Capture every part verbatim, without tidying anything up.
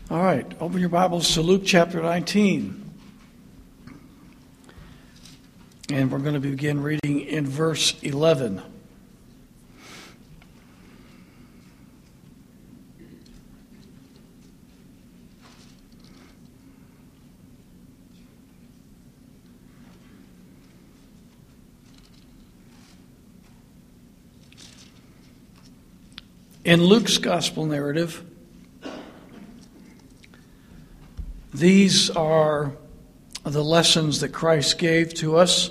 All right, open your Bibles to Luke chapter nineteen. And we're going to begin reading in verse eleven. In Luke's gospel narrative, these are the lessons that Christ gave to us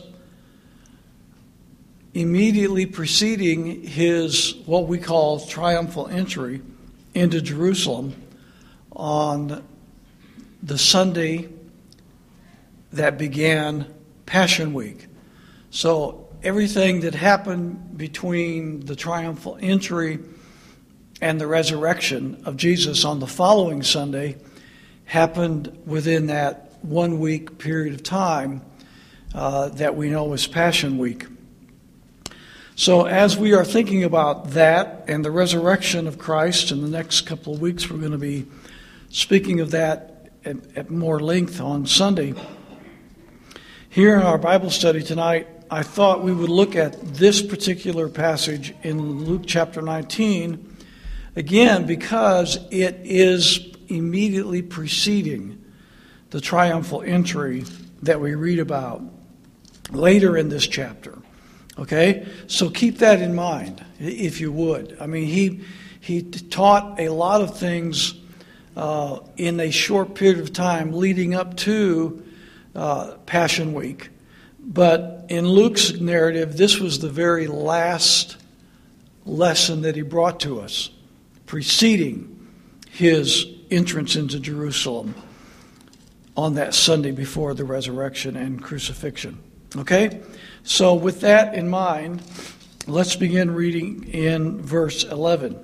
immediately preceding his, what we call, triumphal entry into Jerusalem on the Sunday that began Passion Week. So everything that happened between the triumphal entry and the resurrection of Jesus on the following Sunday happened within that one week period of time uh, that we know as Passion Week. So as we are thinking about that and the resurrection of Christ in the next couple of weeks, we're going to be speaking of that at, at more length on Sunday. Here in our Bible study tonight, I thought we would look at this particular passage in Luke chapter nineteen, again, because it is immediately preceding the triumphal entry that we read about later in this chapter. Okay? So keep that in mind, if you would. I mean, he he taught a lot of things uh, in a short period of time leading up to uh, Passion Week. But in Luke's narrative, this was the very last lesson that he brought to us, preceding his entrance into Jerusalem on that Sunday before the resurrection and crucifixion. Okay? So with that in mind, let's begin reading in verse eleven.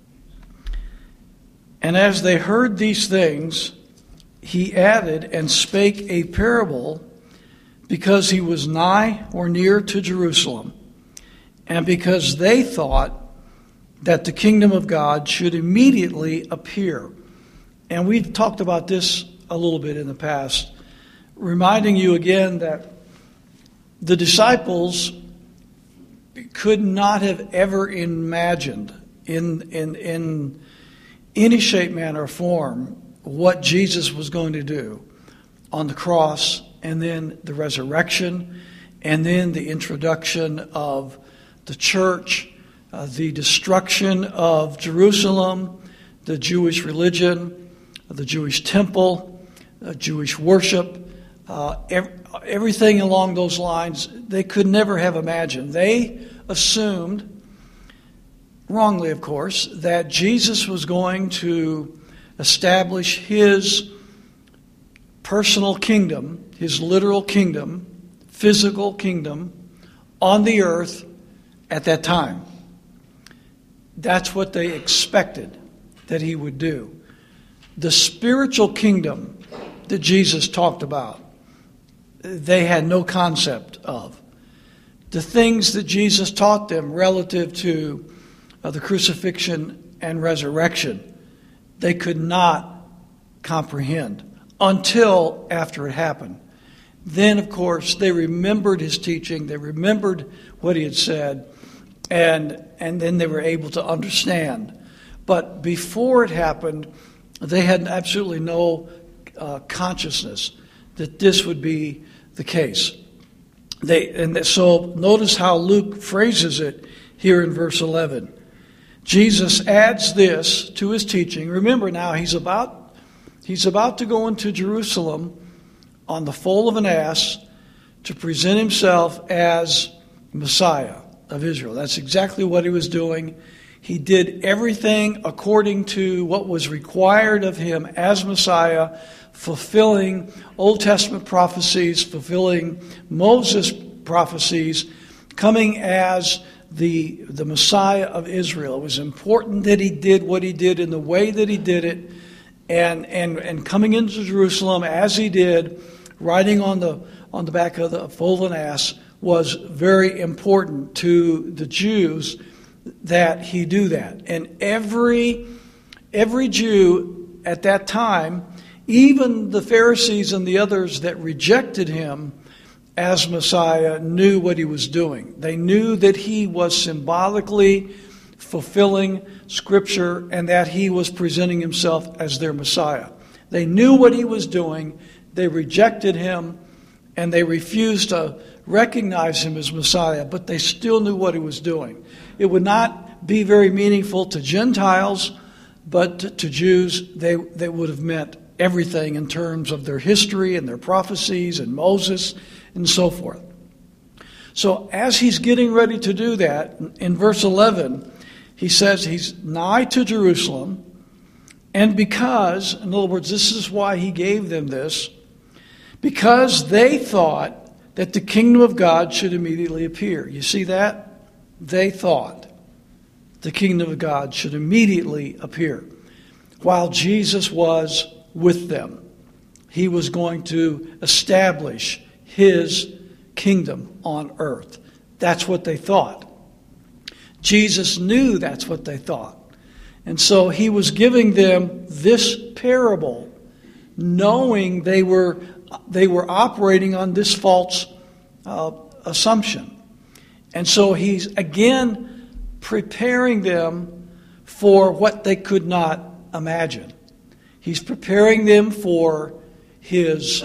And as they heard these things, he added and spake a parable, because he was nigh or near to Jerusalem, and because they thought that the kingdom of God should immediately appear. And we've talked about this a little bit in the past, reminding you again that the disciples could not have ever imagined in, in, in any shape, manner, or form what Jesus was going to do on the cross, and then the resurrection, and then the introduction of the church, uh, the destruction of Jerusalem, the Jewish religion, the Jewish temple, uh, Jewish worship, uh, ev- everything along those lines, they could never have imagined. They assumed, wrongly of course, that Jesus was going to establish his personal kingdom, his literal kingdom, physical kingdom, on the earth at that time. That's what they expected that he would do. The spiritual kingdom that Jesus talked about, they had no concept of. The things that Jesus taught them relative to uh, the crucifixion and resurrection, they could not comprehend until after it happened. Then, of course, they remembered his teaching, they remembered what he had said, and, and then they were able to understand. But before it happened, they had absolutely no uh, consciousness that this would be the case. They and so notice how Luke phrases it here in verse eleven. Jesus adds this to his teaching. Remember now, he's about he's about to go into Jerusalem on the foal of an ass to present himself as Messiah of Israel. That's exactly what he was doing. He did everything according to what was required of him as Messiah, fulfilling Old Testament prophecies, fulfilling Moses' prophecies, coming as the, the Messiah of Israel. It was important that he did what he did in the way that he did it, and and, and coming into Jerusalem as he did, riding on the on the back of the foal of an ass, was very important to the Jews that he do that. And every every Jew at that time, even the Pharisees and the others that rejected him as Messiah knew what he was doing. They knew that he was symbolically fulfilling Scripture and that he was presenting himself as their Messiah. They knew what he was doing. They rejected him, and they refused to recognize him as Messiah, but they still knew what he was doing. It would not be very meaningful to Gentiles, but to, to Jews, they, they would have meant everything in terms of their history and their prophecies and Moses and so forth. So as he's getting ready to do that, in verse eleven, he says he's nigh to Jerusalem, and because, in other words, this is why he gave them this, because they thought that the kingdom of God should immediately appear. You see that? They thought the kingdom of God should immediately appear. While Jesus was with them, he was going to establish his kingdom on earth. That's what they thought. Jesus knew that's what they thought. And so he was giving them this parable, knowing they were they were operating on this false uh, assumption. And so he's again preparing them for what they could not imagine. He's preparing them for his,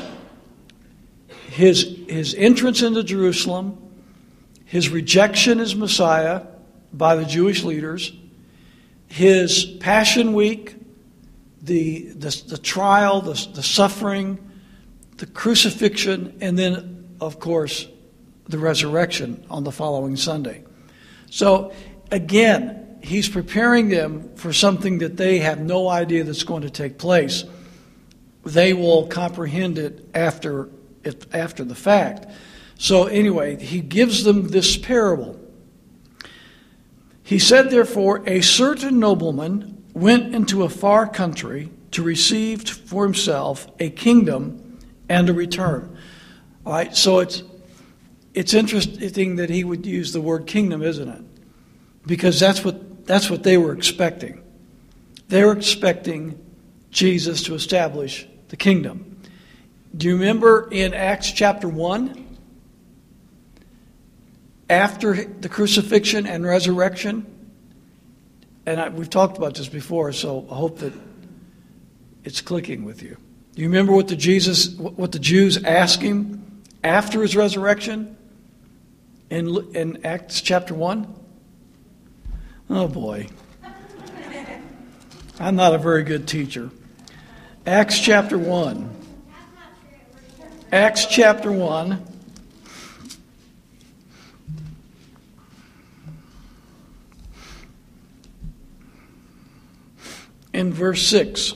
his, his entrance into Jerusalem, his rejection as Messiah by the Jewish leaders, his Passion Week, the, the, the trial, the, the suffering, the crucifixion, and then, of course, the resurrection on the following Sunday. So, again, he's preparing them for something that they have no idea that's going to take place. They will comprehend it after it, after the fact. So anyway, he gives them this parable. He said, therefore, a certain nobleman went into a far country to receive for himself a kingdom and a return. All right, so it's it's interesting that he would use the word kingdom, isn't it? Because that's what that's what they were expecting. They were expecting Jesus to establish the kingdom. Do you remember in Acts chapter one? After the crucifixion and resurrection, and I, we've talked about this before, so I hope that it's clicking with you. Do you remember what the Jesus, what the Jews asked him after his resurrection in in Acts chapter one? Oh boy, I'm not a very good teacher. Acts chapter one. Acts chapter one. In verse six,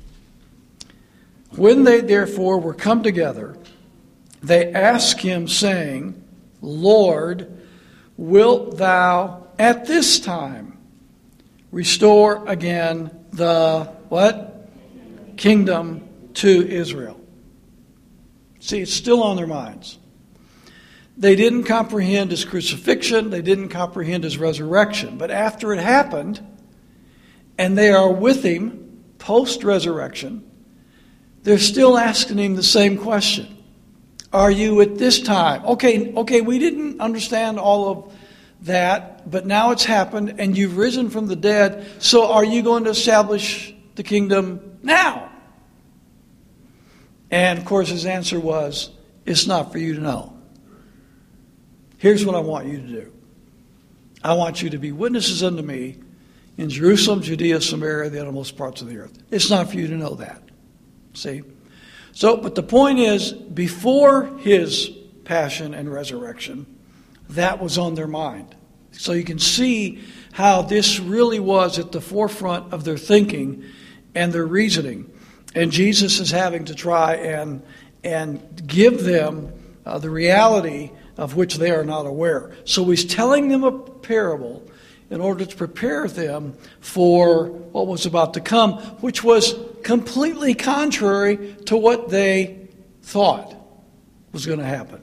when they therefore were come together, they asked him, saying, Lord, wilt thou at this time restore again the, what? Kingdom to Israel. See, it's still on their minds. They didn't comprehend his crucifixion. They didn't comprehend his resurrection. But after it happened, and they are with him post-resurrection, they're still asking him the same question. Are you at this time? Okay, okay, we didn't understand all of that, but now it's happened and you've risen from the dead, so are you going to establish the kingdom now? And of course his answer was, it's not for you to know. Here's what I want you to do. I want you to be witnesses unto me in Jerusalem, Judea, Samaria, the uttermost parts of the earth. It's not for you to know that. See? So, but the point is, before his passion and resurrection, that was on their mind. So you can see how this really was at the forefront of their thinking and their reasoning. And Jesus is having to try and, and give them uh, the reality of which they are not aware. So he's telling them a parable in order to prepare them for what was about to come, which was completely contrary to what they thought was going to happen.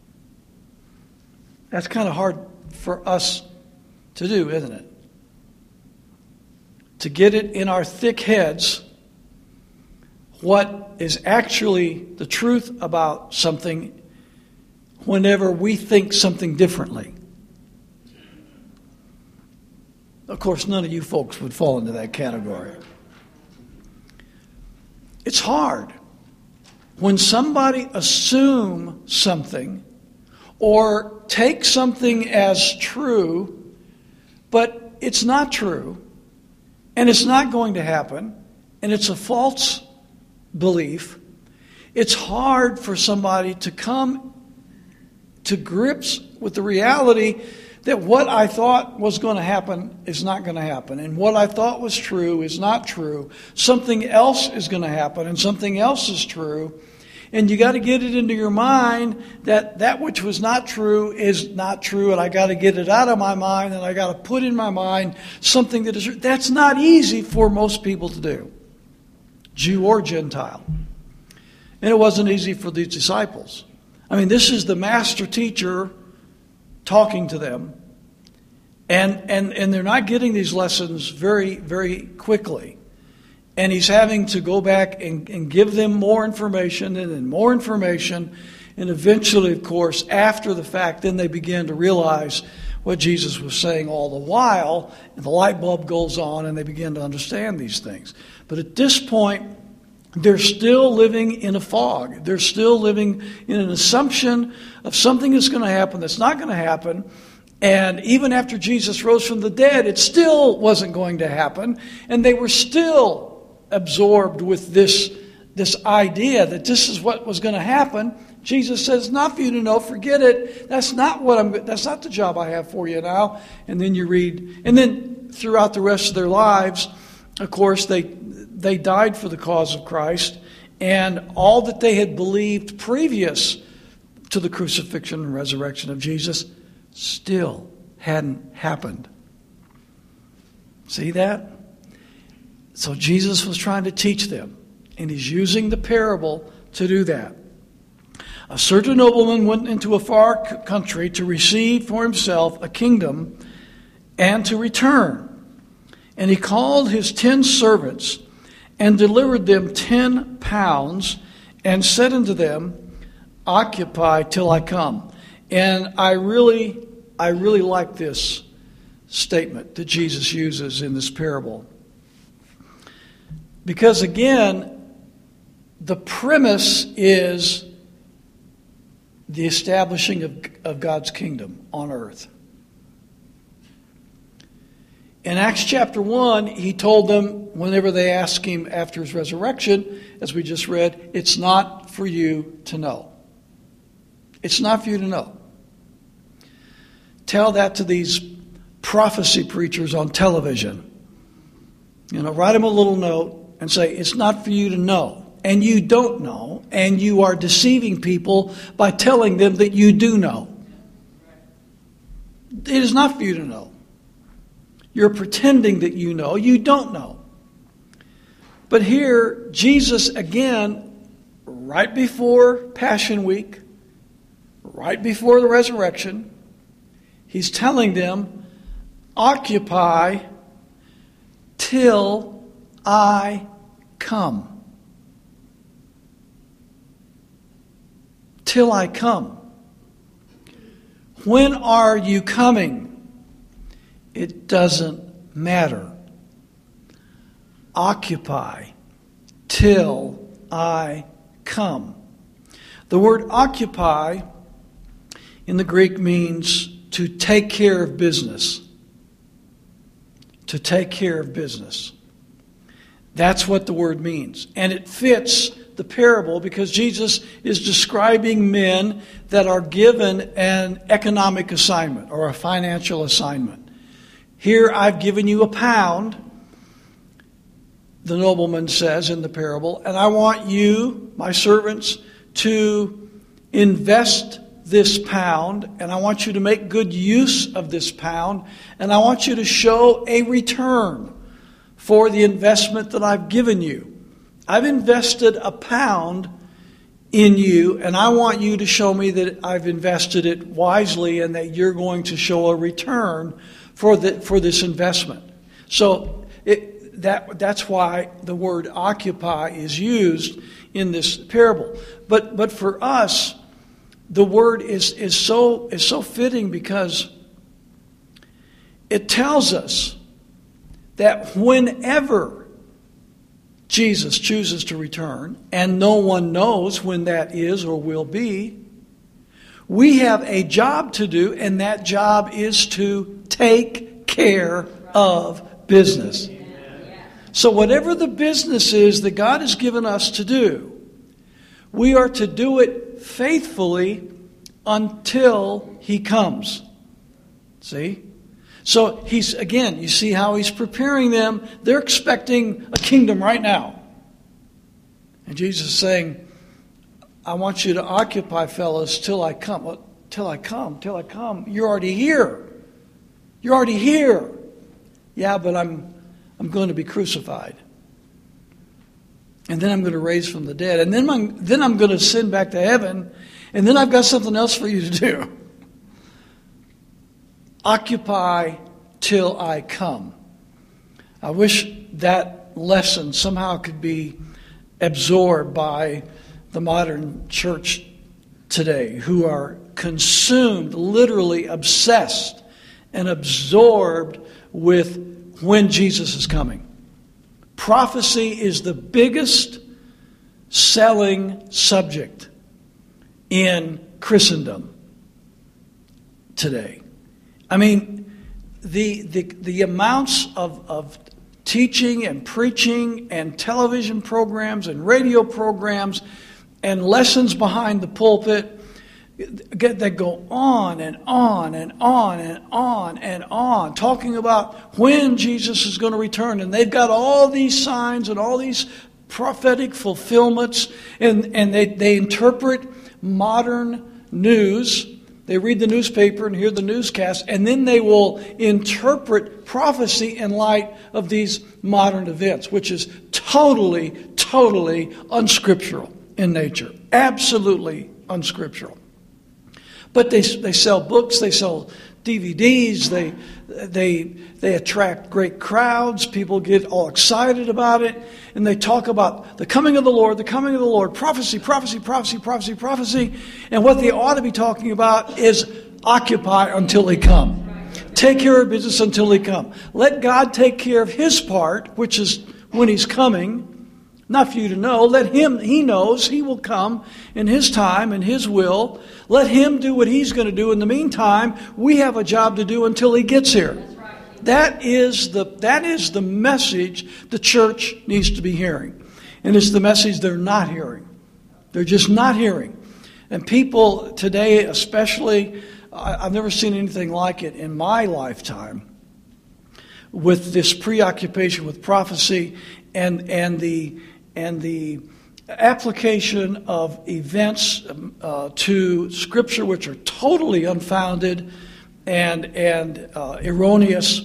That's kind of hard for us to do, isn't it? To get it in our thick heads what is actually the truth about something whenever we think something differently. Of course, none of you folks would fall into that category. It's hard when somebody assumes something or takes something as true, but it's not true, and it's not going to happen, and it's a false belief. It's hard for somebody to come to grips with the reality that what I thought was going to happen is not going to happen, and what I thought was true is not true. Something else is going to happen, and something else is true. And you got to get it into your mind that that which was not true is not true, and I got to get it out of my mind, and I got to put in my mind something that is true. That's not easy for most people to do, Jew or Gentile. And it wasn't easy for these disciples. I mean, this is the master teacher talking to them, and and and they're not getting these lessons very, very quickly. And he's having to go back and, and give them more information and then more information. And eventually, of course, after the fact, then they begin to realize what Jesus was saying all the while. And the light bulb goes on and they begin to understand these things. But at this point, they're still living in a fog. They're still living in an assumption of something that's going to happen that's not going to happen. And even after Jesus rose from the dead, it still wasn't going to happen. And they were still absorbed with this, this idea that this is what was going to happen. Jesus says, not for you to know, forget it. That's not what I'm, that's not the job I have for you now. And then you read, and then throughout the rest of their lives, of course, they, they died for the cause of Christ. And all that they had believed previous to the crucifixion and resurrection of Jesus still hadn't happened. See that? So Jesus was trying to teach them, and he's using the parable to do that. A certain nobleman went into a far country to receive for himself a kingdom and to return. And he called his ten servants and delivered them ten pounds and said unto them, occupy till I come. And I really, I really like this statement that Jesus uses in this parable. Because again, the premise is the establishing of, of God's kingdom on earth. In Acts chapter one, he told them, whenever they asked him after his resurrection, as we just read, it's not for you to know. It's not for you to know. Tell that to these prophecy preachers on television. You know, write them a little note and say, it's not for you to know. And you don't know. And you are deceiving people by telling them that you do know. It is not for you to know. You're pretending that you know. You don't know. But here, Jesus, again, right before Passion Week, right before the resurrection, he's telling them, occupy till I come. Till I come. When are you coming? It doesn't matter. Occupy till I come. The word occupy in the Greek means to take care of business. To take care of business. That's what the word means. And it fits the parable because Jesus is describing men that are given an economic assignment or a financial assignment. Here, I've given you a pound, the nobleman says in the parable, and I want you, my servants, to invest this pound, and I want you to make good use of this pound, and I want you to show a return for the investment that I've given you. I've invested a pound in you, and I want you to show me that I've invested it wisely and that you're going to show a return for the, for this investment. So it, that that's why the word occupy is used in this parable. But but for us, the word is is so is so fitting because it tells us that whenever Jesus chooses to return, and no one knows when that is or will be, we have a job to do, and that job is to take care of business. So whatever the business is that God has given us to do, we are to do it faithfully until He comes. See? So he's, again, you see how he's preparing them. They're expecting a kingdom right now. And Jesus is saying, I want you to occupy, fellas, till I come. Well, till I come, till I come. You're already here. You're already here. Yeah, but I'm I'm going to be crucified. And then I'm going to raise from the dead. And then I'm, then I'm going to ascend back to heaven. And then I've got something else for you to do. Occupy till I come. I wish that lesson somehow could be absorbed by the modern church today, who are consumed, literally obsessed and absorbed with when Jesus is coming. Prophecy is the biggest selling subject in Christendom today. I mean, the the, the amounts of, of teaching and preaching and television programs and radio programs and lessons behind the pulpit that go on and on and on and on and on, talking about when Jesus is going to return. And they've got all these signs and all these prophetic fulfillments, and, and they, they interpret modern news. They read the newspaper and hear the newscast, and then they will interpret prophecy in light of these modern events, which is totally, totally unscriptural in nature. Absolutely unscriptural. But they they sell books, they sell D V Ds, they they they attract great crowds. People get all excited about it, and they talk about the coming of the Lord, the coming of the Lord, prophecy, prophecy, prophecy, prophecy, prophecy. And what they ought to be talking about is occupy until He come. Take care of business until He come. Let God take care of His part, which is when He's coming. Not for you to know. Let Him, He knows He will come in His time and His will. Let Him do what He's going to do. In the meantime, we have a job to do until He gets here. That is the, that is the message the church needs to be hearing. And it's the message they're not hearing. They're just not hearing. And people today, especially, I've never seen anything like it in my lifetime, with this preoccupation with prophecy and, and the and the application of events uh, to Scripture which are totally unfounded and and uh, erroneous.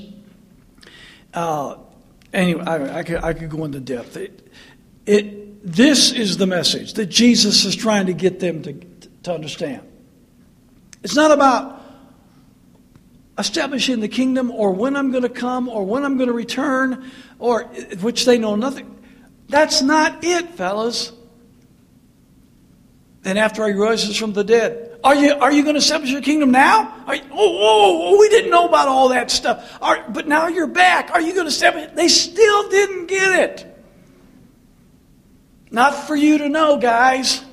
Uh, anyway, I, I, could, I could go into depth. It, it, this is the message that Jesus is trying to get them to, to understand. It's not about establishing the kingdom or when I'm going to come or when I'm going to return, or which they know nothing. That's not it, fellas. And after He rises from the dead, are you are you going to establish your kingdom now? Are you, oh, oh, oh, we didn't know about all that stuff. Are, but now you're back. Are you going to establish? They still didn't get it. Not for you to know, guys.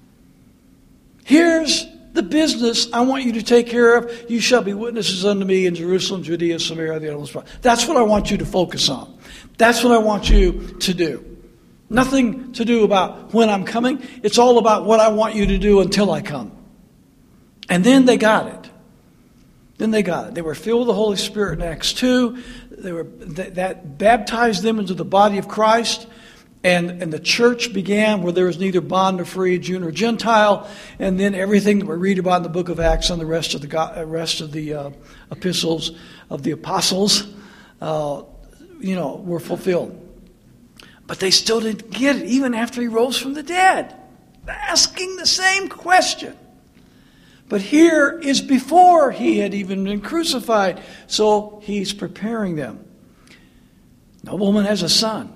Here's the business I want you to take care of. You shall be witnesses unto me in Jerusalem, Judea, Samaria, the uttermost part. That's what I want you to focus on. That's what I want you to do. Nothing to do about when I'm coming. It's all about what I want you to do until I come. And then they got it. Then they got it. They were filled with the Holy Spirit in Acts two. They were that, that baptized them into the body of Christ. And, and the church began where there was neither bond nor free, Jew nor Gentile. And then everything that we read about in the book of Acts and the rest of the rest of the uh, epistles of the apostles, uh, you know, were fulfilled. But they still didn't get it, even after He rose from the dead. Asking the same question. But here is before He had even been crucified. So He's preparing them. Nobleman has a son.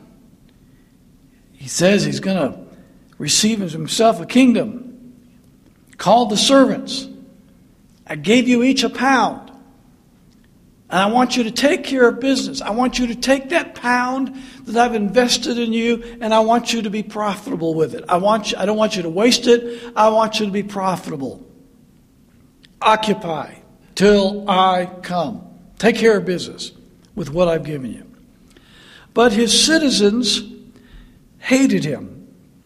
He says he's going to receive himself a kingdom. Called the servants. I gave you each a pound. And I want you to take care of business. I want you to take that pound that I've invested in you, and I want you to be profitable with it. I want you, I don't want you to waste it. I want you to be profitable. Occupy till I come. Take care of business with what I've given you. But his citizens hated him.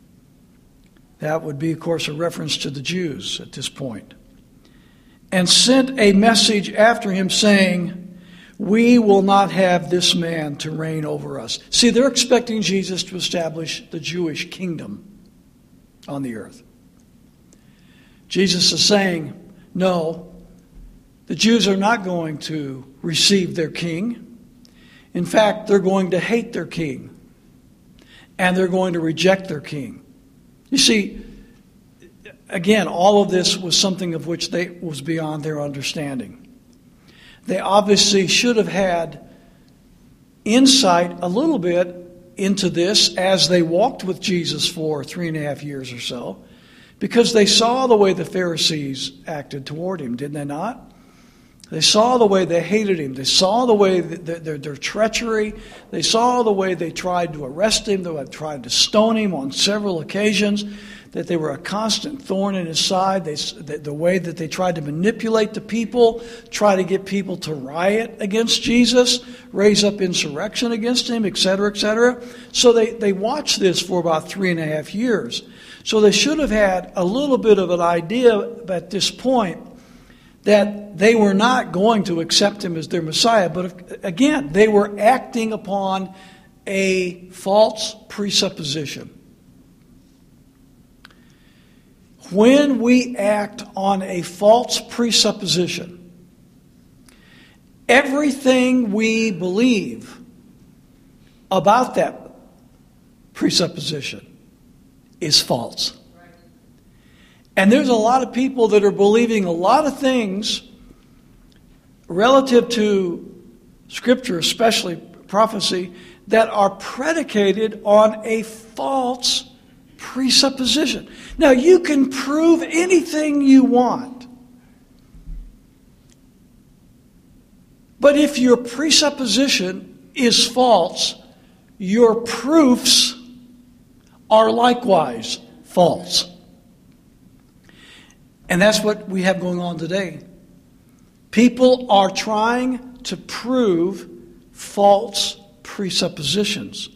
That would be, of course, a reference to the Jews at this point. And sent a message after him saying, we will not have this man to reign over us. See, they're expecting Jesus to establish the Jewish kingdom on the earth. Jesus is saying, no, the Jews are not going to receive their king. In fact, they're going to hate their king. And they're going to reject their king. You see, again, all of this was something of which they was beyond their understanding. They obviously should have had insight a little bit into this as they walked with Jesus for three and a half years or so, because they saw the way the Pharisees acted toward him, didn't they not? They saw the way they hated him. They saw the way that their, their treachery. They saw the way they tried to arrest him. They tried to stone him on several occasions. That they were a constant thorn in his side. They, the, the way that they tried to manipulate the people, try to get people to riot against Jesus, raise up insurrection against him, et cetera, et cetera. So they, they watched this for about three and a half years. So they should have had a little bit of an idea at this point that they were not going to accept him as their Messiah. But again, they were acting upon a false presupposition. When we act on a false presupposition, everything we believe about that presupposition is false. And there's a lot of people that are believing a lot of things relative to Scripture, especially prophecy, that are predicated on a false presupposition. Now, you can prove anything you want. But if your presupposition is false, your proofs are likewise false. And that's what we have going on today. People are trying to prove false presuppositions.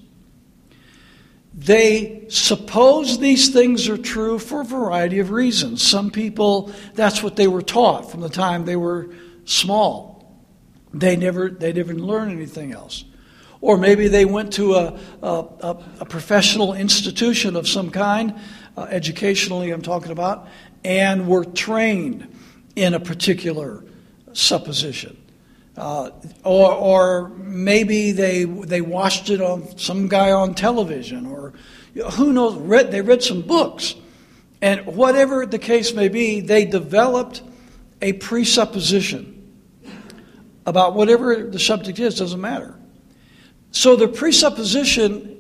They suppose these things are true for a variety of reasons. Some people, that's what they were taught from the time they were small. They never, they didn't learn anything else. Or maybe they went to a, a, a professional institution of some kind, uh, educationally I'm talking about, and were trained in a particular supposition. Uh, or, or maybe they they watched it on some guy on television, or you know, who knows, read, they read some books. And whatever the case may be, they developed a presupposition about whatever the subject is, doesn't matter. So the presupposition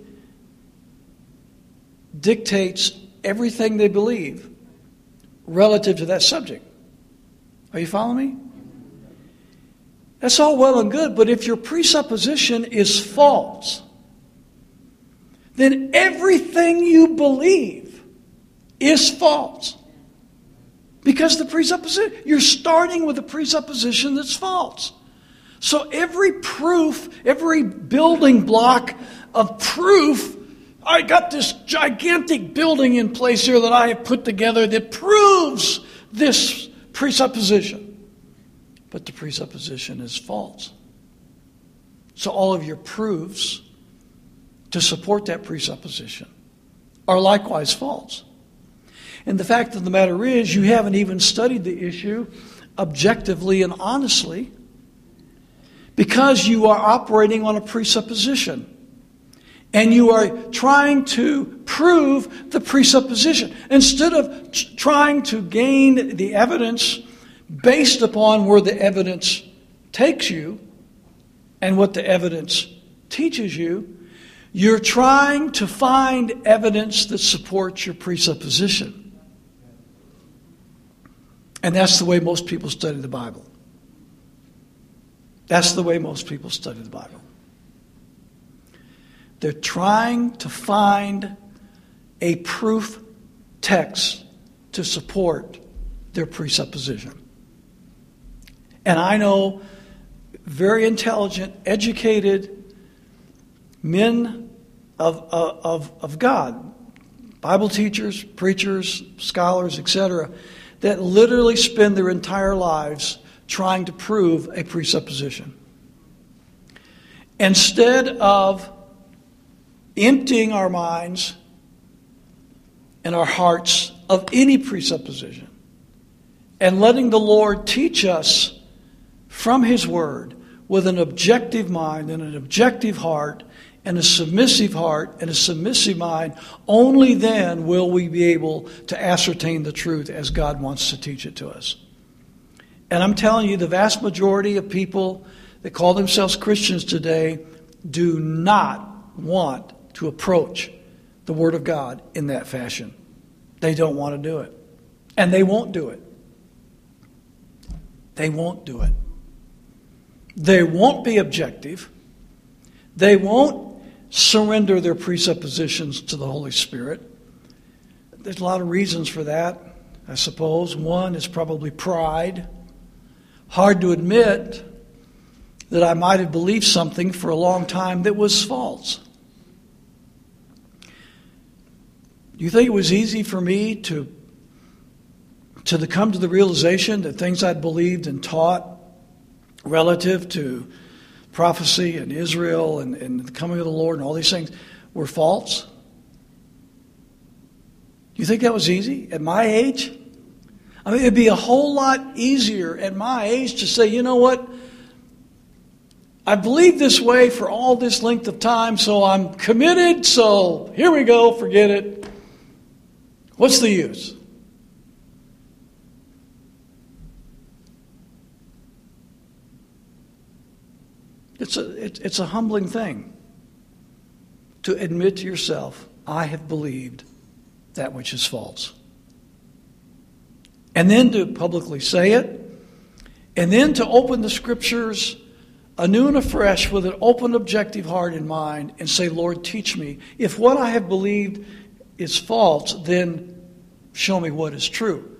dictates everything they believe relative to that subject. Are you following me? That's all well and good, but if your presupposition is false, then everything you believe is false. Because the presupposition, you're starting with a presupposition that's false. So every proof, every building block of proof, I got this gigantic building in place here that I have put together that proves this presupposition. But the presupposition is false. So all of your proofs to support that presupposition are likewise false. And the fact of the matter is, you haven't even studied the issue objectively and honestly because you are operating on a presupposition. And you are trying to prove the presupposition instead of t- trying to gain the evidence based upon where the evidence takes you and what the evidence teaches you, you're trying to find evidence that supports your presupposition. And that's the way most people study the Bible. That's the way most people study the Bible. They're trying to find a proof text to support their presupposition. And I know very intelligent, educated men of, of, of God, Bible teachers, preachers, scholars, et cetera, that literally spend their entire lives trying to prove a presupposition. Instead of emptying our minds and our hearts of any presupposition and letting the Lord teach us from His Word with an objective mind and an objective heart and a submissive heart and a submissive mind, only then will we be able to ascertain the truth as God wants to teach it to us. And I'm telling you, the vast majority of people that call themselves Christians today do not want to approach the Word of God in that fashion. They don't want to do it. And they won't do it. They won't do it. They won't be objective. They won't surrender their presuppositions to the Holy Spirit. There's a lot of reasons for that, I suppose. One is probably pride. Hard to admit that I might have believed something for a long time that was false. Do you think it was easy for me to, to come to the realization that things I'd believed and taught relative to prophecy and Israel and, and the coming of the Lord and all these things were false? Do you think that was easy at my age? I mean, it'd be a whole lot easier at my age to say, you know what? I believed this way for all this length of time, so I'm committed, so here we go, forget it. What's the use? It's a, it, it's a humbling thing to admit to yourself, I have believed that which is false. And then to publicly say it, and then to open the Scriptures anew and afresh with an open, objective heart and mind and say, Lord, teach me. If what I have believed is false, then show me what is true.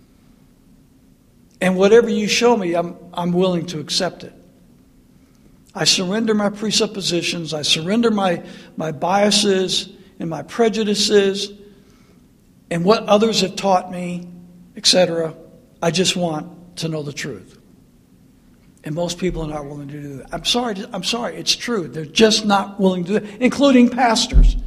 And whatever you show me, I'm, I'm willing to accept it. I surrender my presuppositions. I surrender my, my biases and my prejudices and what others have taught me, et cetera. I just want to know the truth. And most people are not willing to do that. I'm sorry, I'm sorry, it's true. They're just not willing to do that, including pastors.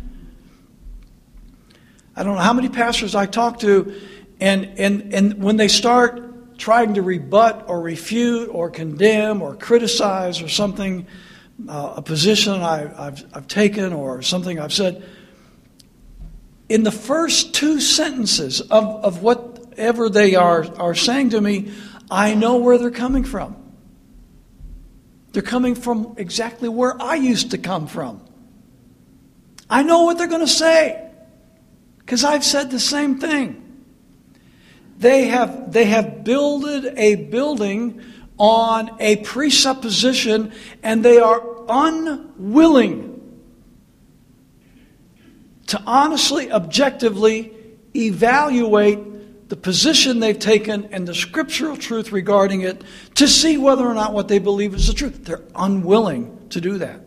I don't know how many pastors I talk to, and, and, and when they start trying to rebut or refute or condemn or criticize or something, uh, a position I, I've, I've taken or something I've said, in the first two sentences of, of whatever they are, are saying to me, I know where they're coming from. They're coming from exactly where I used to come from. I know what they're going to say because I've said the same thing. They have, they have builded a building on a presupposition, and they are unwilling to honestly, objectively evaluate the position they've taken and the scriptural truth regarding it to see whether or not what they believe is the truth. They're unwilling to do that.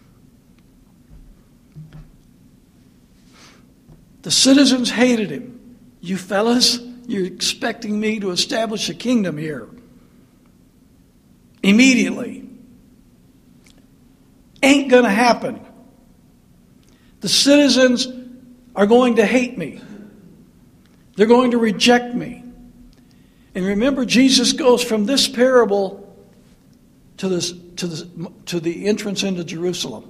The citizens hated him. You fellas, you're expecting me to establish a kingdom here. Immediately. Ain't going to happen. The citizens are going to hate me. They're going to reject me. And remember, Jesus goes from this parable to this to the to the entrance into Jerusalem.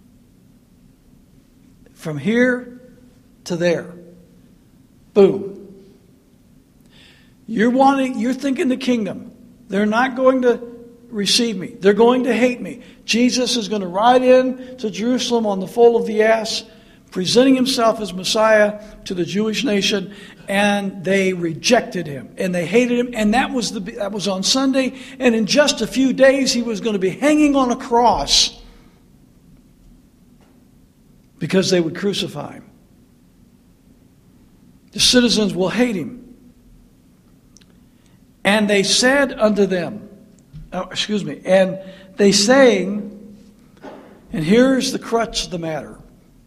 From here to there. Boom. You're wanting, you're thinking the kingdom. They're not going to receive me. They're going to hate me. Jesus is going to ride in to Jerusalem on the foal of the ass, presenting himself as Messiah to the Jewish nation, and they rejected him and they hated him. And that was the that was on Sunday. And in just a few days, he was going to be hanging on a cross because they would crucify him. The citizens will hate him. And they said unto them, oh, excuse me, and they saying, and here's the crux of the matter: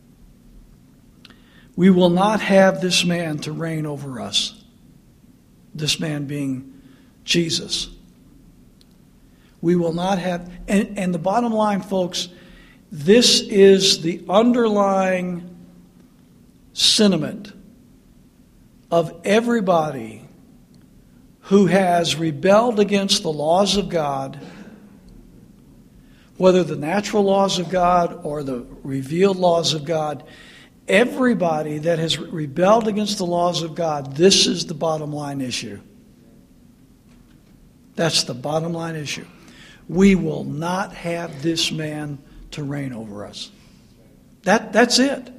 we will not have this man to reign over us. This man being Jesus. We will not have, and, and the bottom line, folks, this is the underlying sentiment of everybody who has rebelled against the laws of God, whether the natural laws of God or the revealed laws of God. Everybody that has rebelled against the laws of God, this is the bottom line issue. That's the bottom line issue. We will not have this man to reign over us. That, that's it.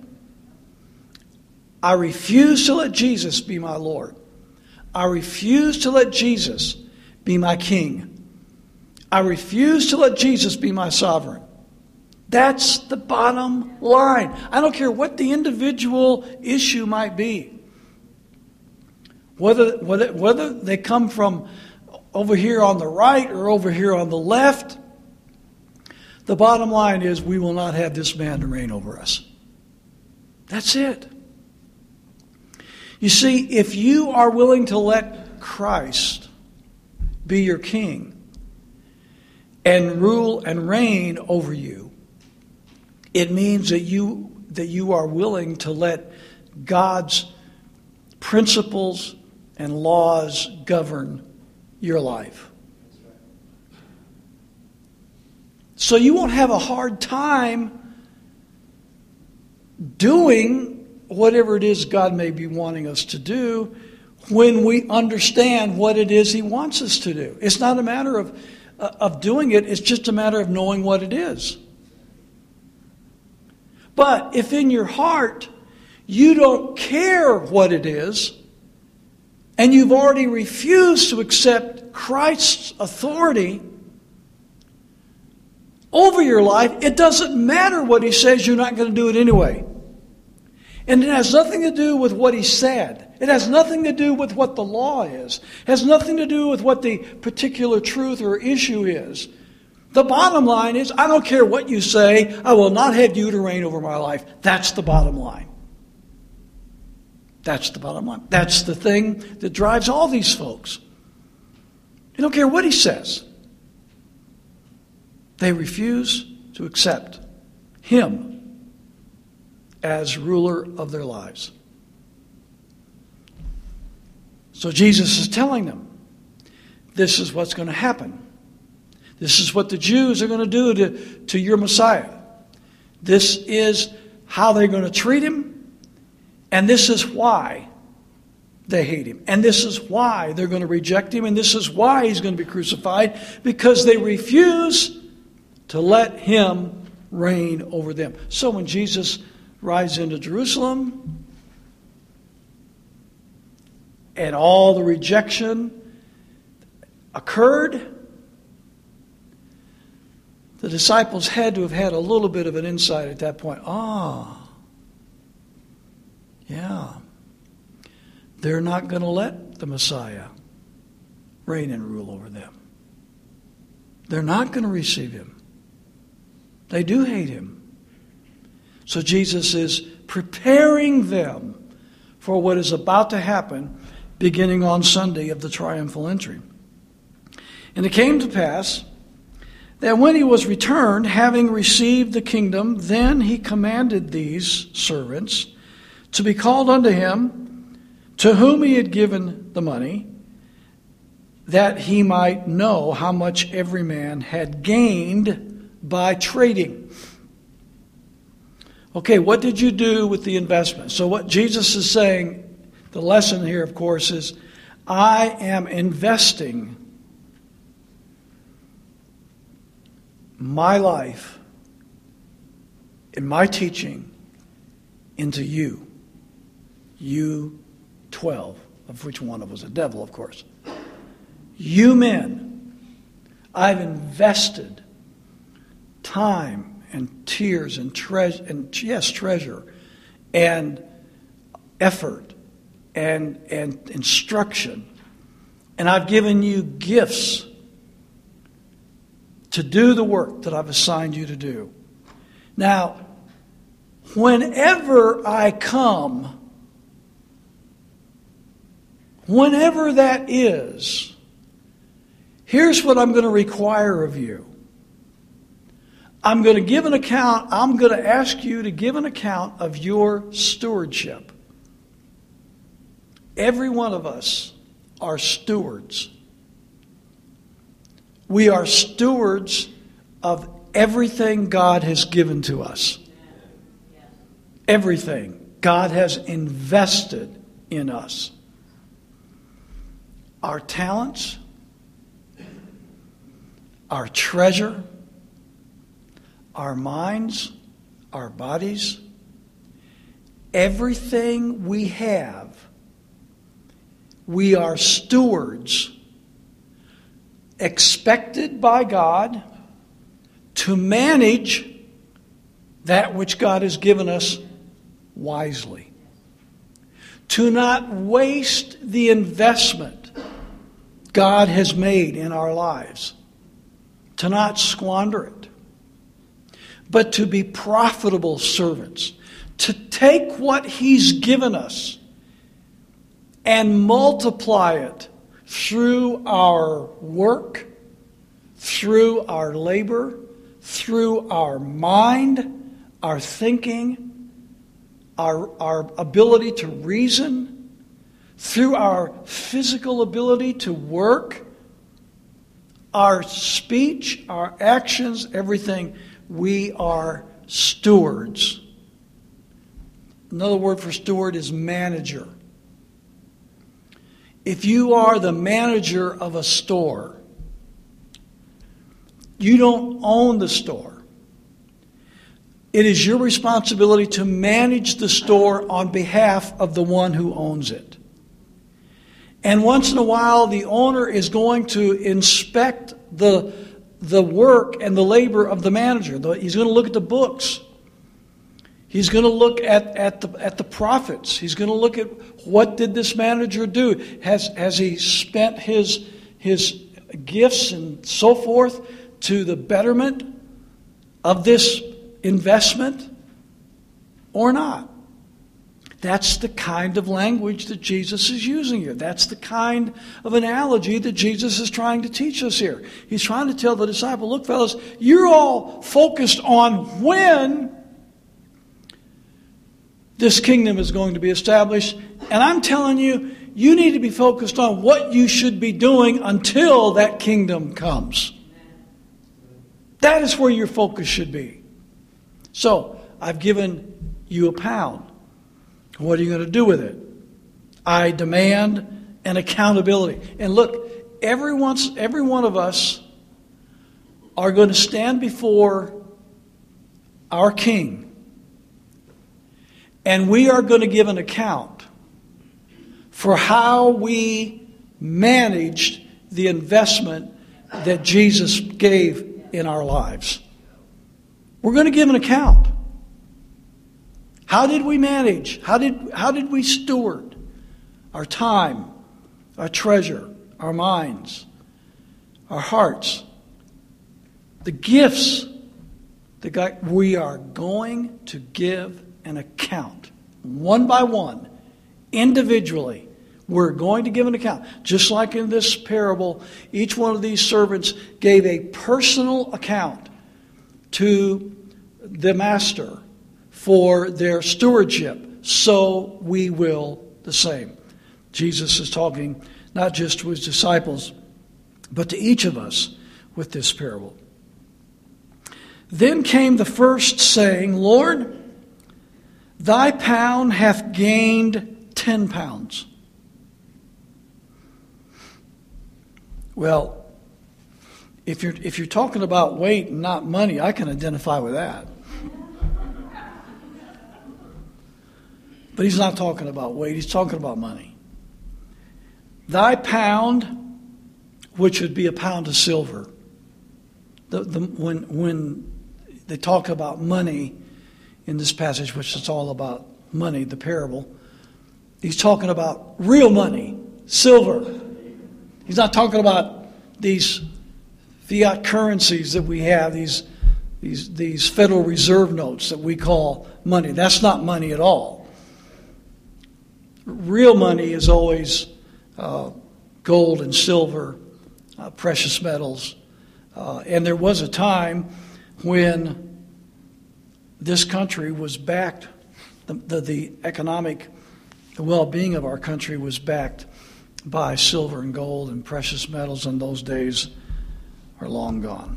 I refuse to let Jesus be my Lord. I refuse to let Jesus be my king. I refuse to let Jesus be my sovereign. That's the bottom line. I don't care what the individual issue might be. Whether, whether, whether they come from over here on the right or over here on the left, the bottom line is we will not have this man to reign over us. That's it. You see, if you are willing to let Christ be your king and rule and reign over you, it means that you that you are willing to let God's principles and laws govern your life. So you won't have a hard time doing whatever it is God may be wanting us to do when we understand what it is He wants us to do. It's not a matter of, uh, of doing it, it's just a matter of knowing what it is. But if in your heart you don't care what it is, and you've already refused to accept Christ's authority over your life, it doesn't matter what He says, you're not going to do it anyway. And it has nothing to do with what He said. It has nothing to do with what the law is. It has nothing to do with what the particular truth or issue is. The bottom line is, I don't care what you say, I will not have you to reign over my life. That's the bottom line. That's the bottom line. That's the thing that drives all these folks. They don't care what He says. They refuse to accept Him as ruler of their lives. So Jesus is telling them, this is what's going to happen. This is what the Jews are going to do to, to your Messiah. This is how they're going to treat Him, and this is why they hate Him. And this is why they're going to reject Him, and this is why He's going to be crucified, because they refuse to let Him reign over them. So when Jesus rides into Jerusalem, and all the rejection occurred, the disciples had to have had a little bit of an insight at that point. Ah, yeah, they're not going to let the Messiah reign and rule over them. They're not going to receive Him. They do hate Him. So Jesus is preparing them for what is about to happen beginning on Sunday of the triumphal entry. And it came to pass that when He was returned, having received the kingdom, then He commanded these servants to be called unto Him, to whom He had given the money, that He might know how much every man had gained by trading. Okay, what did you do with the investment? So what Jesus is saying, the lesson here, of course, is I am investing my life and my teaching into you. You twelve, of which one of was a devil, of course. You men, I've invested time and tears and treasure, and yes, treasure, and effort, and and instruction, and I've given you gifts to do the work that I've assigned you to do. Now, whenever I come, whenever that is, here's what I'm going to require of you. I'm going to give an account, I'm going to ask you to give an account of your stewardship. Every one of us are stewards. We are stewards of everything God has given to us. Everything God has invested in us. Our talents, our treasure, our minds, our bodies, everything we have, we are stewards expected by God to manage that which God has given us wisely. To not waste the investment God has made in our lives. To not squander it. But to be profitable servants. To take what He's given us and multiply it through our work, through our labor, through our mind, our thinking, our, our ability to reason, through our physical ability to work, our speech, our actions, everything. We are stewards. Another word for steward is manager. If you are the manager of a store, you don't own the store. It is your responsibility to manage the store on behalf of the one who owns it. And once in a while, the owner is going to inspect the, the work and the labor of the manager. He's going to look at the books. He's going to look at, at the at the profits. He's going to look at what did this manager do? Has has he spent his his gifts and so forth to the betterment of this investment or not? That's the kind of language that Jesus is using here. That's the kind of analogy that Jesus is trying to teach us here. He's trying to tell the disciple, look, fellas, you're all focused on when this kingdom is going to be established. And I'm telling you, you need to be focused on what you should be doing until that kingdom comes. That is where your focus should be. So, I've given you a pound. What are you going to do with it? I demand an accountability. And look, every once, every one of us are going to stand before our King. And we are going to give an account for how we managed the investment that Jesus gave in our lives. We're going to give an account. How did we manage? How did, how did we steward our time, our treasure, our minds, our hearts, the gifts that God, we are going to give an account, one by one, individually. We're going to give an account. Just like in this parable, each one of these servants gave a personal account to the master for their stewardship. So we will the same. Jesus is talking not just to his disciples, but to each of us with this parable. Then came the first, saying, Lord, thy pound hath gained ten pounds. Well, If you're if you're talking about weight and not money, I can identify with that. But he's not talking about weight, he's talking about money. Thy pound, which would be a pound of silver. The, the, when, when they talk about money in this passage, which is all about money, the parable, he's talking about real money, silver. He's not talking about these fiat currencies that we have, these, these, these Federal Reserve notes that we call money. That's not money at all. Real money is always uh, gold and silver, uh, precious metals. Uh, and there was a time when this country was backed, the, the, the economic well-being of our country was backed by silver and gold and precious metals, and those days are long gone.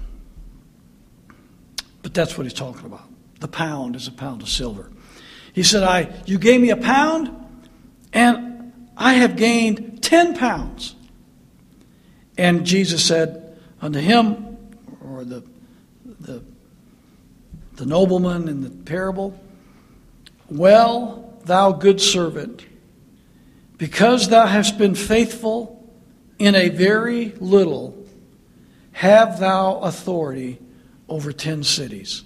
But that's what he's talking about. The pound is a pound of silver. He said, "I, you gave me a pound, and I have gained ten pounds. And Jesus said unto him, or the, the, the nobleman in the parable, Well, thou good servant, because thou hast been faithful in a very little, have thou authority over ten cities."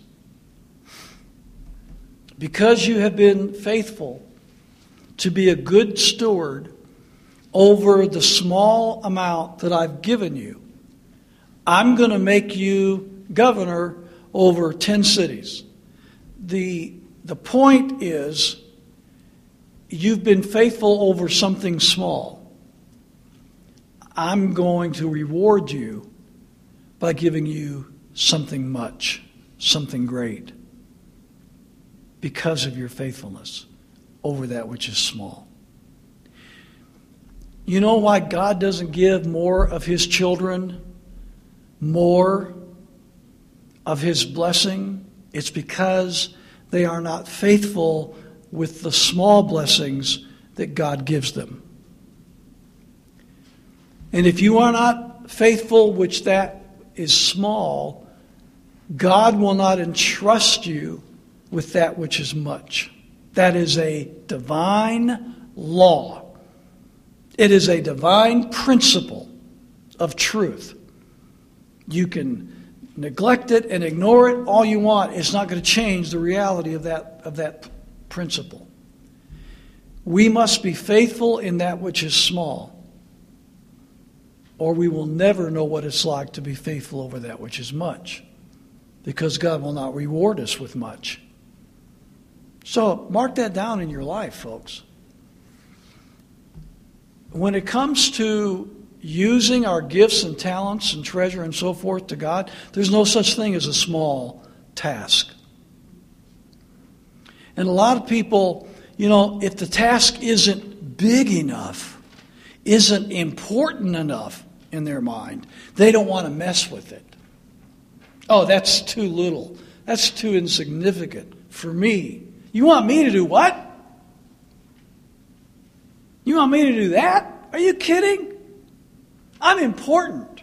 Because you have been faithful to be a good steward over the small amount that I've given you, I'm going to make you governor over ten cities. The, the point is, you've been faithful over something small. I'm going to reward you by giving you something much, something great, because of your faithfulness over that which is small. You know why God doesn't give more of His children more of His blessing? It's because they are not faithful with the small blessings that God gives them. And if you are not faithful, which that is small, God will not entrust you with that which is much. That is a divine law. It is a divine principle of truth. You can neglect it and ignore it all you want. It's not going to change the reality of that, of that principle. We must be faithful in that which is small, or we will never know what it's like to be faithful over that which is much, because God will not reward us with much. So mark that down in your life, folks. When it comes to using our gifts and talents and treasure and so forth to God, there's no such thing as a small task. And a lot of people, you know, if the task isn't big enough, isn't important enough in their mind, they don't want to mess with it. Oh, that's too little. That's too insignificant for me. You want me to do what? You want me to do that? Are you kidding? I'm important.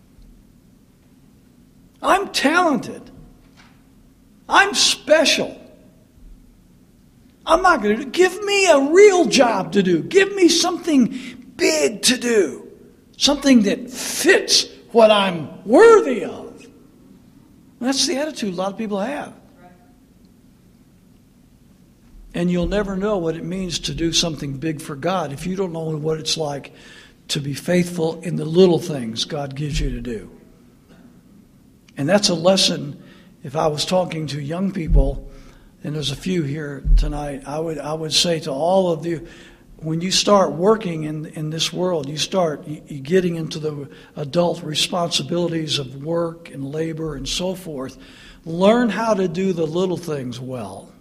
I'm talented. I'm special. I'm not going to do. Give me a real job to do. Give me something big to do. Something that fits what I'm worthy of. That's the attitude a lot of people have. And you'll never know what it means to do something big for God if you don't know what it's like to be faithful in the little things God gives you to do. And that's a lesson. If I was talking to young people, and there's a few here tonight, I would I would say to all of you, when you start working in, in this world, you start you, you getting into the adult responsibilities of work and labor and so forth, learn how to do the little things well.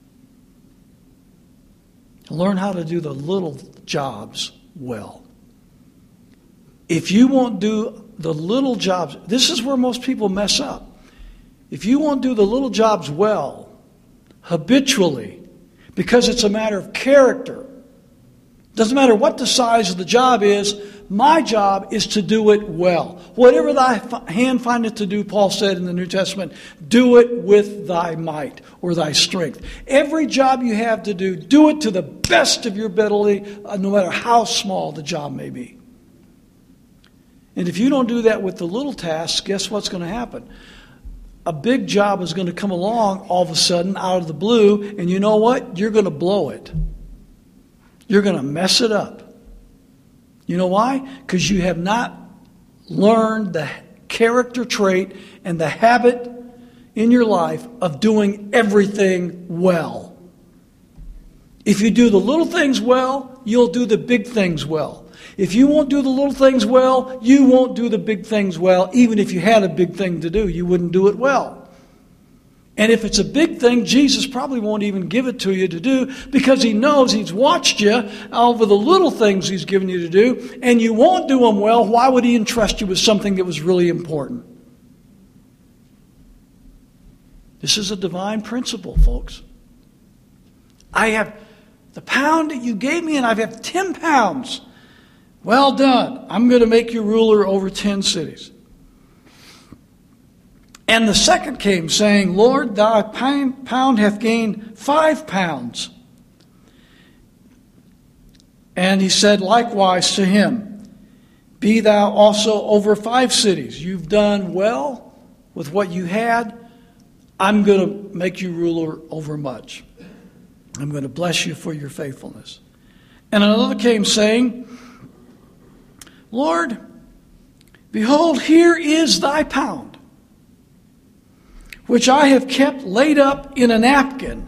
Learn how to do the little jobs well. If you won't do the little jobs, this is where most people mess up. If you won't do the little jobs well, habitually, because it's a matter of character, Doesn't matter what the size of the job is, my job is to do it well. Whatever thy hand findeth to do, Paul said in the New Testament, do it with thy might or thy strength. Every job you have to do, do it to the best of your ability, no matter how small the job may be. And if you don't do that with the little tasks, guess what's going to happen? A big job is going to come along all of a sudden out of the blue, and you know what? You're going to blow it. You're going to mess it up. You know why? Because you have not learned the character trait and the habit in your life of doing everything well. If you do the little things well, you'll do the big things well. If you won't do the little things well, you won't do the big things well. Even if you had a big thing to do, you wouldn't do it well. And if it's a big thing, Jesus probably won't even give it to you to do because he knows he's watched you over the little things he's given you to do, and you won't do them well. Why would he entrust you with something that was really important? This is a divine principle, folks. I have the pound that you gave me, and I have ten pounds. Well done. I'm going to make you ruler over ten cities. And the second came, saying, Lord, thy pound hath gained five pounds. And he said likewise to him, be thou also over five cities. You've done well with what you had. I'm going to make you ruler over much. I'm going to bless you for your faithfulness. And another came, saying, Lord, behold, here is thy pound, which I have kept laid up in a napkin.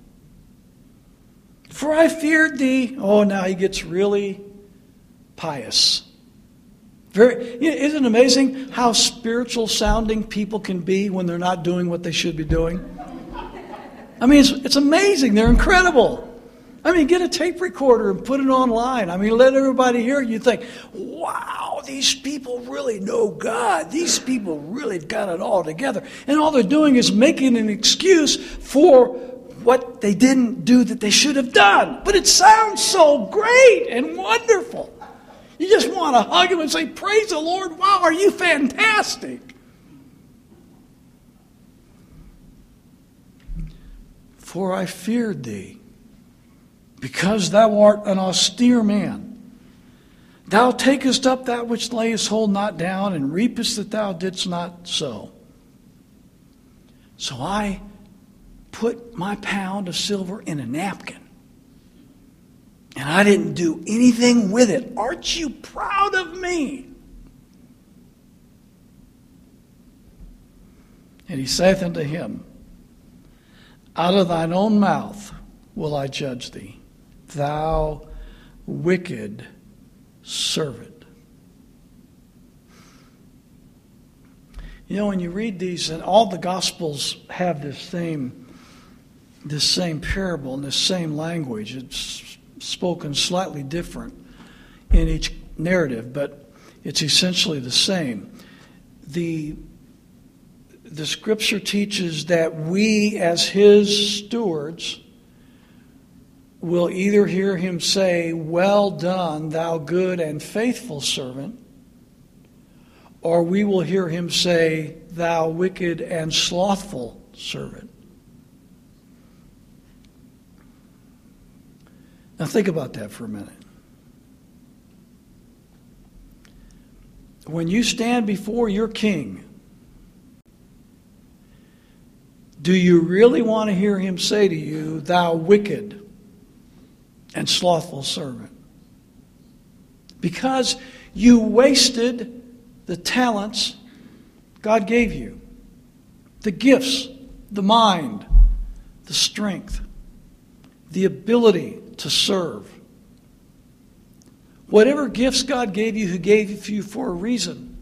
For I feared thee. Oh, now he gets really pious. Very, isn't it amazing how spiritual sounding people can be when they're not doing what they should be doing? I mean, it's, it's amazing. They're incredible. I mean, get a tape recorder and put it online. I mean, let everybody hear it. You think, wow, these people really know God. These people really got it all together. And all they're doing is making an excuse for what they didn't do that they should have done. But it sounds so great and wonderful. You just want to hug them and say, praise the Lord. Wow, are you fantastic? For I feared thee, because thou art an austere man. Thou takest up that which layest hold not down, and reapest that thou didst not sow. So I put my pound of silver in a napkin, and I didn't do anything with it. Aren't you proud of me? And he saith unto him, out of thine own mouth will I judge thee, thou wicked servant. You know, when you read these, and all the Gospels have this same, this same parable and this same language. It's spoken slightly different in each narrative, but it's essentially the same. The The Scripture teaches that we, as his stewards, will either hear him say, well done, thou good and faithful servant, or we will hear him say, thou wicked and slothful servant. Now think about that for a minute. When you stand before your king, do you really want to hear him say to you, thou wicked and slothful servant? Because you wasted the talents God gave you, the gifts, the mind, the strength, the ability to serve. Whatever gifts God gave you, He gave you for a reason.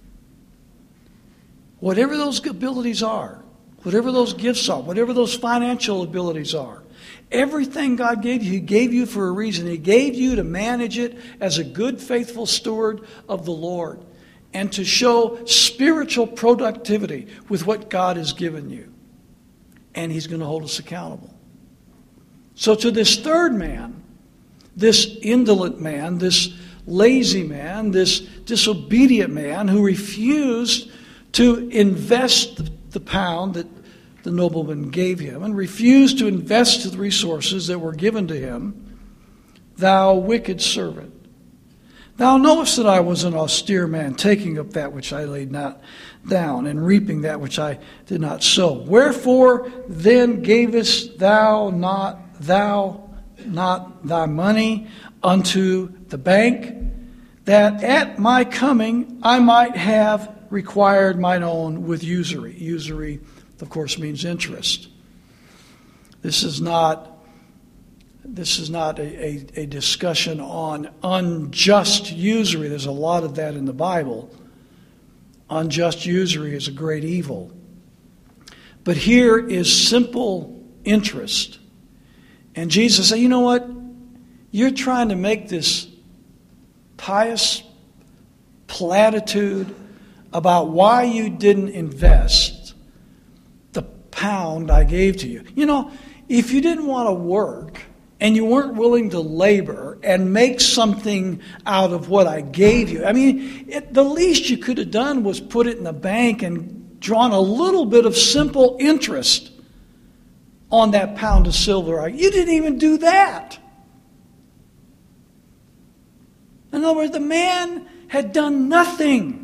Whatever those abilities are, whatever those gifts are, whatever those financial abilities are, everything God gave you, He gave you for a reason. He gave you to manage it as a good, faithful steward of the Lord and to show spiritual productivity with what God has given you. And He's going to hold us accountable. So to this third man, this indolent man, this lazy man, this disobedient man who refused to invest the pound that the nobleman gave him and refused to invest the resources that were given to him. Thou wicked servant, thou knowest that I was an austere man, taking up that which I laid not down, and reaping that which I did not sow. Wherefore then gavest thou not thou not thy money unto the bank, that at my coming I might have required mine own with usury. Usury, of course, means interest. This is not This is not a, a, a discussion on unjust usury. There's a lot of that in the Bible. Unjust usury is a great evil. But here is simple interest. And Jesus said, you know what? You're trying to make this pious platitude about why you didn't invest the pound I gave to you. You know, if you didn't want to work and you weren't willing to labor and make something out of what I gave you, I mean, it, the least you could have done was put it in the bank and drawn a little bit of simple interest on that pound of silver. You didn't even do that. In other words, the man had done nothing.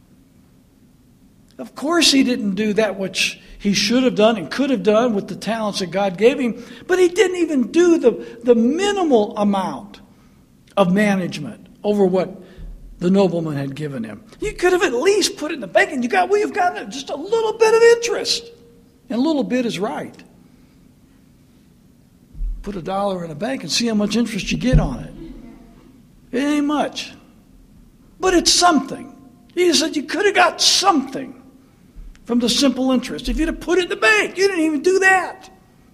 Of course he didn't do that which he should have done and could have done with the talents that God gave him, but he didn't even do the, the minimal amount of management over what the nobleman had given him. You could have at least put it in the bank, and you got, we have gotten just a little bit of interest. And a little bit is right. Put a dollar in a bank and see how much interest you get on it. It ain't much. But it's something. He said you could have got something from the simple interest. If you'd have put it in the bank, you didn't even do that.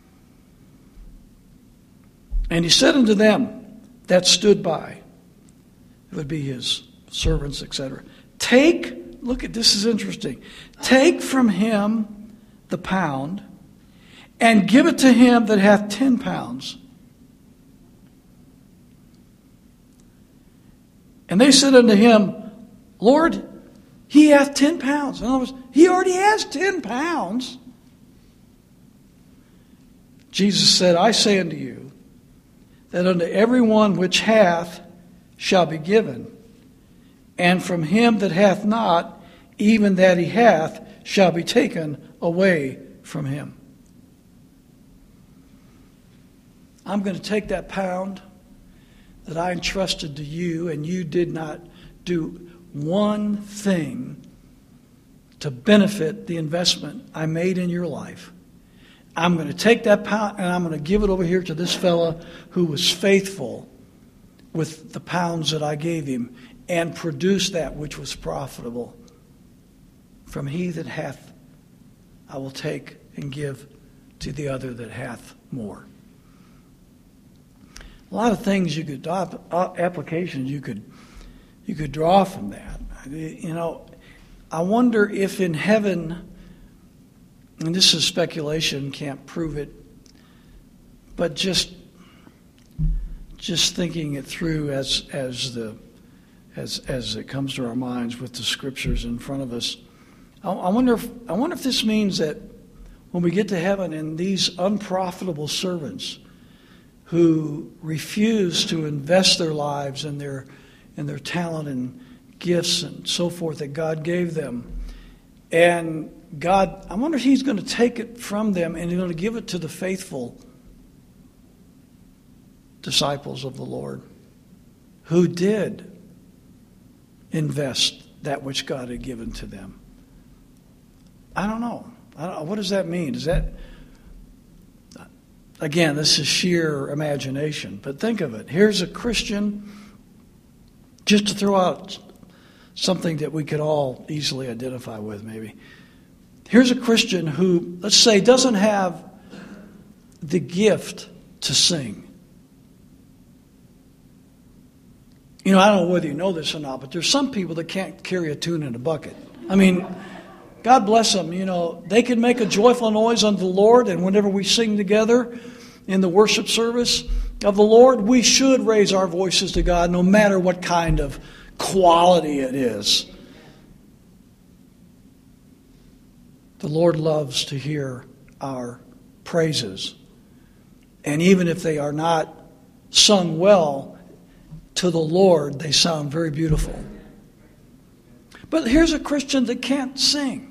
And he said unto them that stood by, it would be his servants, et cetera, take, look at this is interesting, take from him the pound and give it to him that hath ten pounds. And they said unto him, Lord, he hath ten pounds. In other words, he already has ten pounds. Jesus said, I say unto you, that unto every one which hath shall be given, and from him that hath not, even that he hath, shall be taken away from him. I'm going to take that pound that I entrusted to you, and you did not do one thing to benefit the investment I made in your life. I'm going to take that pound and I'm going to give it over here to this fella who was faithful with the pounds that I gave him and produce that which was profitable. From he that hath, I will take and give to the other that hath more. A lot of things you could, applications you could, you could draw from that. You know, I wonder if in heaven, and this is speculation, can't prove it, but just, just thinking it through as as the as as it comes to our minds with the scriptures in front of us, I, I wonder if I wonder if this means that when we get to heaven and these unprofitable servants who refuse to invest their lives and their and their talent and gifts and so forth that God gave them, and God, I wonder if he's going to take it from them and he's going to give it to the faithful disciples of the Lord who did invest that which God had given to them. I don't know. I don't know. What does that mean? Is that, again, this is sheer imagination, but think of it. Here's a Christian, just to throw out something that we could all easily identify with maybe. Here's a Christian who, let's say, doesn't have the gift to sing. You know, I don't know whether you know this or not, but there's some people that can't carry a tune in a bucket. I mean, God bless them. You know, they can make a joyful noise unto the Lord, and whenever we sing together in the worship service, of the Lord, we should raise our voices to God no matter what kind of quality it is. The Lord loves to hear our praises. And even if they are not sung well to the Lord, they sound very beautiful. But here's a Christian that can't sing.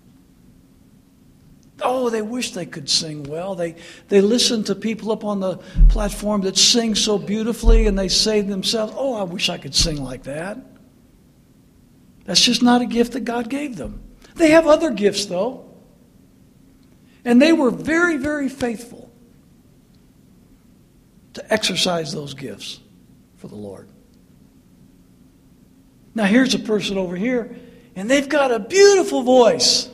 Oh, they wish they could sing well. They they listen to people up on the platform that sing so beautifully, and they say to themselves, oh, I wish I could sing like that. That's just not a gift that God gave them. They have other gifts, though. And they were very, very faithful to exercise those gifts for the Lord. Now here's a person over here, and they've got a beautiful voice,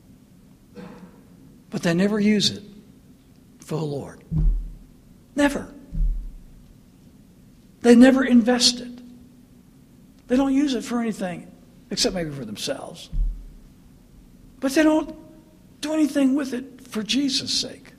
but they never use it for the Lord. Never. They never invest it. They don't use it for anything, except maybe for themselves. But they don't do anything with it for Jesus' sake.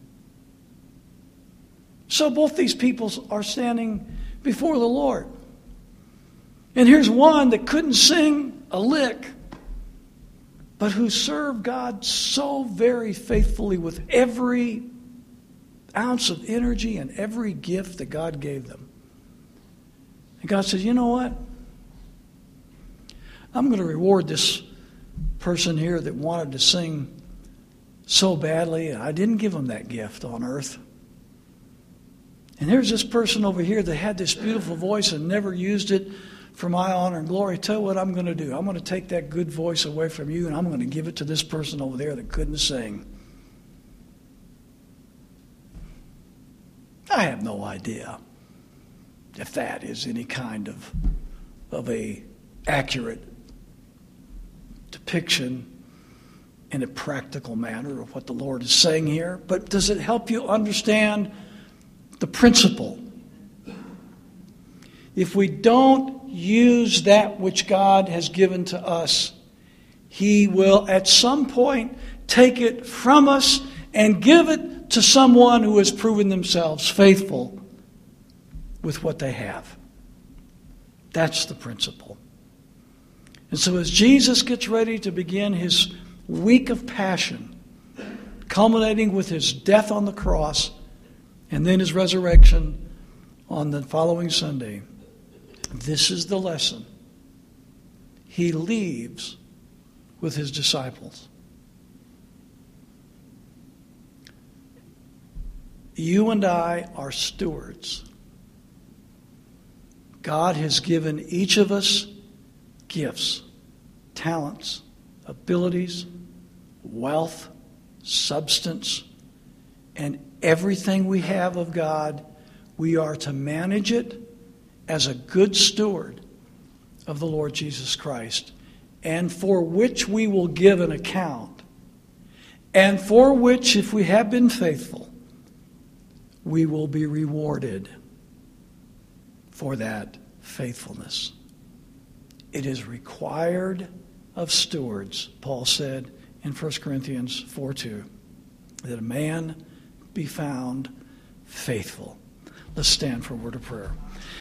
So both these people are standing before the Lord. And here's one that couldn't sing a lick, but who served God so very faithfully with every ounce of energy and every gift that God gave them. And God says, you know what? I'm going to reward this person here that wanted to sing so badly, and I didn't give him that gift on earth. And there's this person over here that had this beautiful voice and never used it for my honor and glory. Tell you what I'm going to do. I'm going to take that good voice away from you, and I'm going to give it to this person over there that couldn't sing. I have no idea if that is any kind of, of a accurate depiction in a practical manner of what the Lord is saying here. But does it help you understand the principle? If we don't use that which God has given to us, He will at some point take it from us and give it to someone who has proven themselves faithful with what they have. That's the principle. And so as Jesus gets ready to begin His week of passion, culminating with His death on the cross and then His resurrection on the following Sunday, this is the lesson He leaves with His disciples. You and I are stewards. God has given each of us gifts, talents, abilities, wealth, substance, and everything we have of God. We are to manage it as a good steward of the Lord Jesus Christ, and for which we will give an account, and for which, if we have been faithful, we will be rewarded for that faithfulness. It is required of stewards, Paul said in First Corinthians four two, that a man be found faithful. Let's stand for a word of prayer.